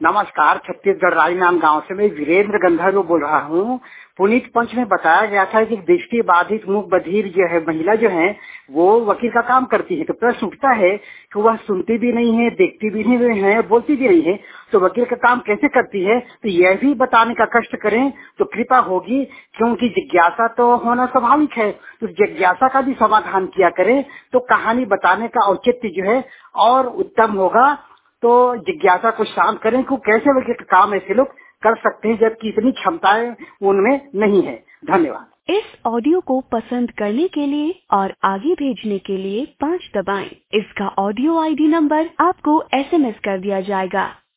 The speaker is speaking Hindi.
नमस्कार, छत्तीसगढ़ राजनांद गांव से मैं वीरेंद्र गंधर्व बोल रहा हूँ। पुनीत पंच में बताया गया था कि दृष्टि बाधित मूक बधिर जो है महिला जो है वो वकील का काम करती है। तो प्रश्न उठता है कि वह सुनती भी नहीं है, देखती भी नहीं है, बोलती भी नहीं है, तो वकील का काम कैसे करती है? तो यह भी बताने का कष्ट करें तो कृपा होगी, क्योंकि जिज्ञासा तो होना स्वाभाविक है। तो जिज्ञासा का भी समाधान किया करें तो कहानी बताने का औचित्य जो है और उत्तम होगा। तो जिज्ञासा को शांत करें कि कैसे वकील का काम ऐसे लोग कर सकते हैं जबकि इतनी क्षमताएं उनमें नहीं है। धन्यवाद। इस ऑडियो को पसंद करने के लिए और आगे भेजने के लिए 5 दबाएं। इसका ऑडियो आईडी नंबर आपको SMS कर दिया जाएगा।